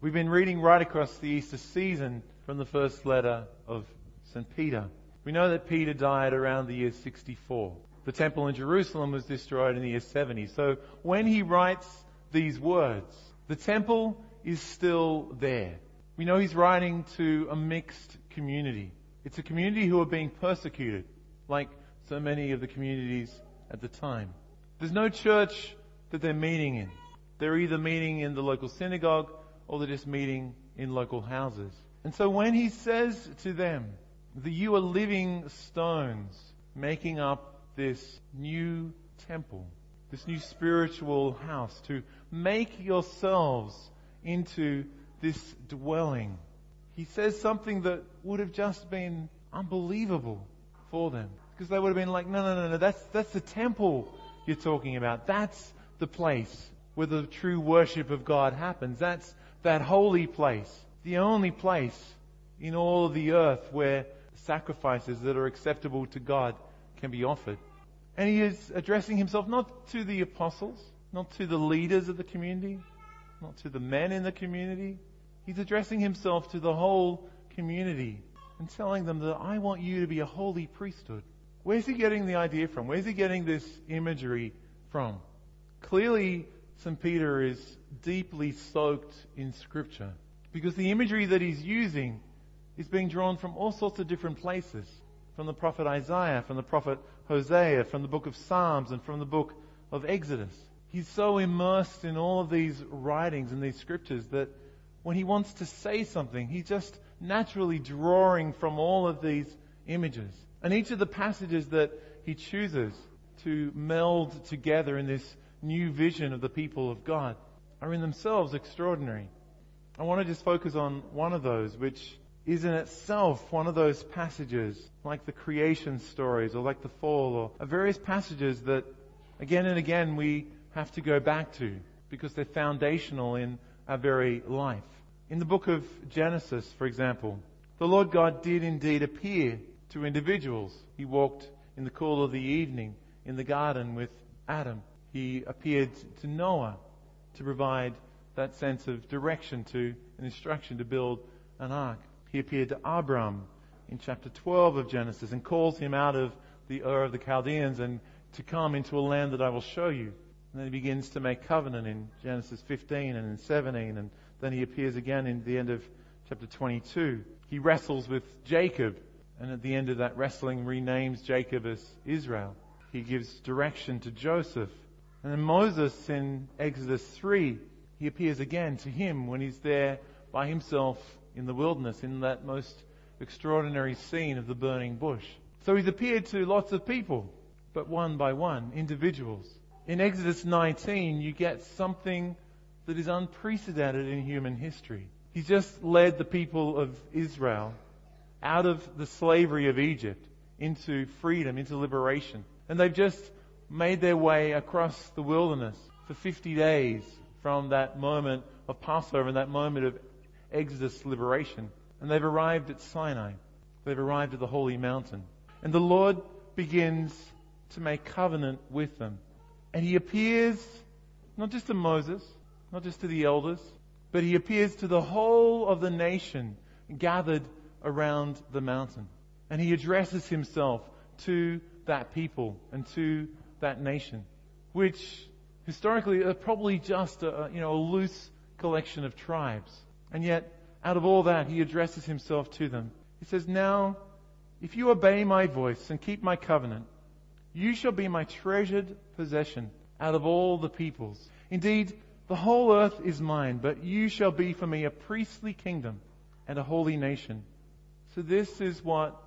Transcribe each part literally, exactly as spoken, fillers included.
We've been reading right across the Easter season from the first letter of Saint Peter. We know that Peter died around the year sixty-four. The temple in Jerusalem was destroyed in the year seventy. So when he writes these words, the temple is still there. We know he's writing to a mixed community. It's a community who are being persecuted, like so many of the communities at the time. There's no church that they're meeting in. They're either meeting in the local synagogue or they're just meeting in local houses. And so when he says to them that you are living stones making up this new temple, this new spiritual house, to make yourselves into this dwelling, he says something that would have just been unbelievable for them. Because they would have been like, no, no, no, no, that's, that's the temple you're talking about. That's the place where the true worship of God happens. That's that holy place. The only place in all of the earth where sacrifices that are acceptable to God can be offered. And he is addressing himself not to the apostles, not to the leaders of the community, not to the men in the community. He's addressing himself to the whole community and telling them that I want you to be a holy priesthood. Where's he getting the idea from? Where's he getting this imagery from? Clearly, Saint Peter is deeply soaked in Scripture, because the imagery that he's using is being drawn from all sorts of different places. From the prophet Isaiah, from the prophet Hosea, from the book of Psalms, and from the book of Exodus. He's so immersed in all of these writings and these scriptures that when he wants to say something, he's just naturally drawing from all of these images. And each of the passages that he chooses to meld together in this new vision of the people of God are in themselves extraordinary. I want to just focus on one of those, which is in itself one of those passages, like the creation stories or like the fall, or various passages that again and again we have to go back to because they're foundational in our very life. In the book of Genesis, for example, the Lord God did indeed appear to individuals. He walked in the cool of the evening in the garden with Adam. He appeared to Noah to provide that sense of direction to an instruction to build an ark. He appeared to Abram in chapter twelve of Genesis and calls him out of the Ur of the Chaldeans and to come into a land that I will show you. And then he begins to make covenant in Genesis fifteen and in seventeen, and then he appears again in the end of chapter twenty-two. He wrestles with Jacob, and at the end of that wrestling renames Jacob as Israel. He gives direction to Joseph. And then Moses in Exodus three, he appears again to him when he's there by himself in the wilderness, in that most extraordinary scene of the burning bush. So he's appeared to lots of people, but one by one, individuals. In Exodus nineteen, you get something that is unprecedented in human history. He's just led the people of Israel out of the slavery of Egypt into freedom, into liberation. And they've just made their way across the wilderness for fifty days from that moment of Passover and that moment of Exodus liberation. And they've arrived at Sinai. They've arrived at the holy mountain. And the Lord begins to make covenant with them. And he appears not just to Moses, not just to the elders, but he appears to the whole of the nation gathered around the mountain. And he addresses himself to that people and to that nation, which historically are probably just a, you know, a loose collection of tribes. And yet, out of all that, he addresses himself to them. He says, now, if you obey my voice and keep my covenant, you shall be my treasured possession out of all the peoples. Indeed, the whole earth is mine, but you shall be for me a priestly kingdom and a holy nation. So this is what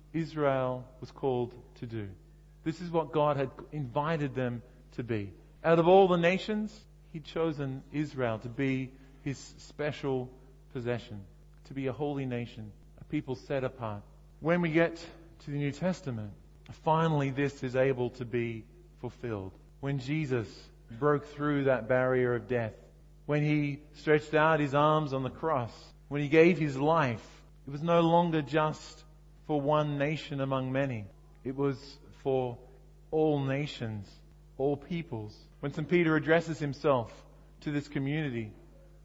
Israel was called to do. This is what God had invited them to be. Out of all the nations, he'd chosen Israel to be his special possession, to be a holy nation, a people set apart. When we get to the New Testament, finally this is able to be fulfilled. When Jesus broke through that barrier of death, when he stretched out his arms on the cross, when he gave his life, it was no longer just for one nation among many. It was for all nations, all peoples. When Saint Peter addresses himself to this community,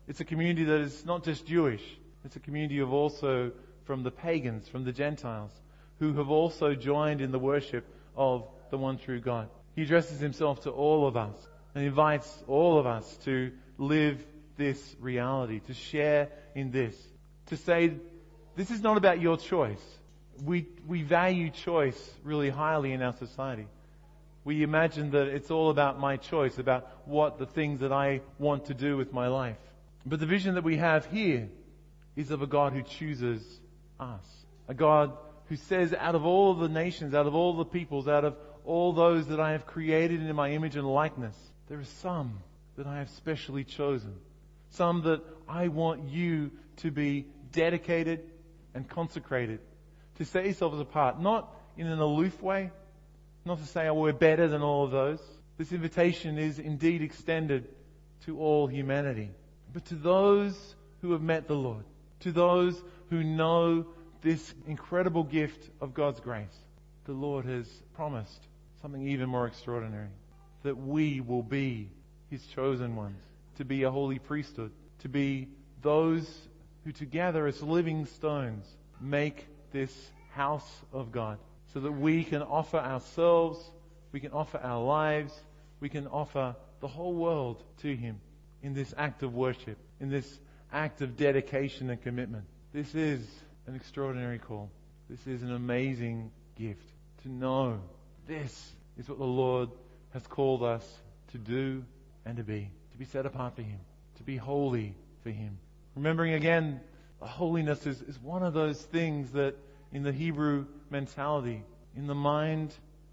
It's a community that is not just Jewish. It's a community of also from the pagans, from the Gentiles, who have also joined in the worship of the one true God. He addresses himself to all of us and invites all of us to live this reality, to share in this, to say, this is not about your choice. We, we value choice really highly in our society. We imagine that it's all about my choice, about what the things that I want to do with my life. But the vision that we have here is of a God who chooses us. A God who says, out of all the nations, out of all the peoples, out of all those that I have created in my image and likeness, there are some that I have specially chosen. Some that I want you to be dedicated and consecrated, to set yourselves apart, not in an aloof way, not to say, oh, we're better than all of those. This invitation is indeed extended to all humanity, but to those who have met the Lord, to those who know this incredible gift of God's grace. The Lord has promised something even more extraordinary, that we will be His chosen ones, to be a holy priesthood, to be those who together as living stones make this house of God, so that we can offer ourselves, we can offer our lives, we can offer the whole world to Him in this act of worship, in this act of dedication and commitment. This is an extraordinary call. This is an amazing gift to know this is what the Lord has called us to do and to be, to be set apart for Him, to be holy for Him. Remembering again, holiness is, is one of those things that in the Hebrew mentality, in the mind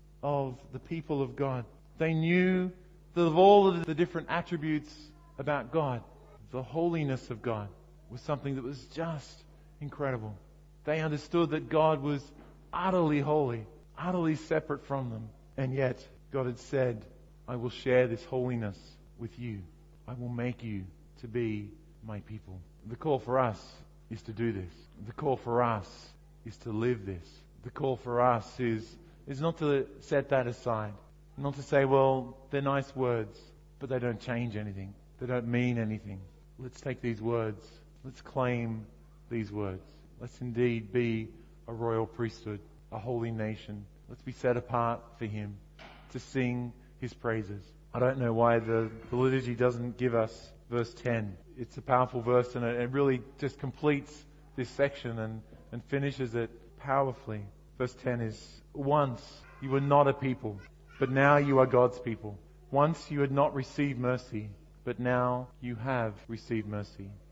of the people of God, they knew that of all of the different attributes about God, the holiness of God was something that was just incredible. They understood that God was utterly holy, utterly separate from them. And yet, God had said, I will share this holiness with you. I will make you to be my people. The call for us is to do this. The call for us is to live this. The call for us is, is not to set that aside. Not to say, well, they're nice words, but they don't change anything. They don't mean anything. Let's take these words. Let's claim these words. Let's indeed be a royal priesthood, a holy nation. Let's be set apart for Him to sing His praises. I don't know why the, the liturgy doesn't give us verse ten. It's a powerful verse, and it, it really just completes this section and, and finishes it powerfully. Verse ten is, once you were not a people, but now you are God's people. Once you had not received mercy, but now you have received mercy.